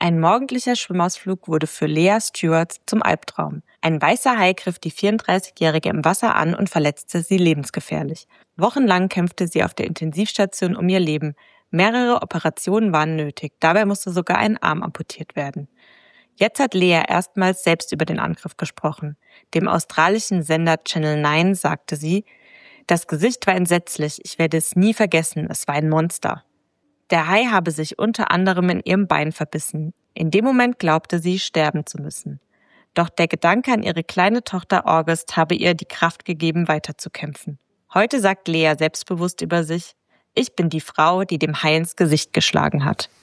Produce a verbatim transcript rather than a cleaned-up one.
Ein morgendlicher Schwimmausflug wurde für Lea Stewart zum Albtraum. Ein weißer Hai griff die vierunddreißigjährige im Wasser an und verletzte sie lebensgefährlich. Wochenlang kämpfte sie auf der Intensivstation um ihr Leben. Mehrere Operationen waren nötig. Dabei musste sogar ein Arm amputiert werden. Jetzt hat Lea erstmals selbst über den Angriff gesprochen. Dem australischen Sender Channel neun sagte sie: Das Gesicht war entsetzlich, ich werde es nie vergessen, es war ein Monster. Der Hai habe sich unter anderem in ihrem Bein verbissen. In dem Moment glaubte sie, sterben zu müssen. Doch der Gedanke an ihre kleine Tochter August habe ihr die Kraft gegeben, weiterzukämpfen. Heute sagt Lea selbstbewusst über sich: Ich bin die Frau, die dem Hai ins Gesicht geschlagen hat.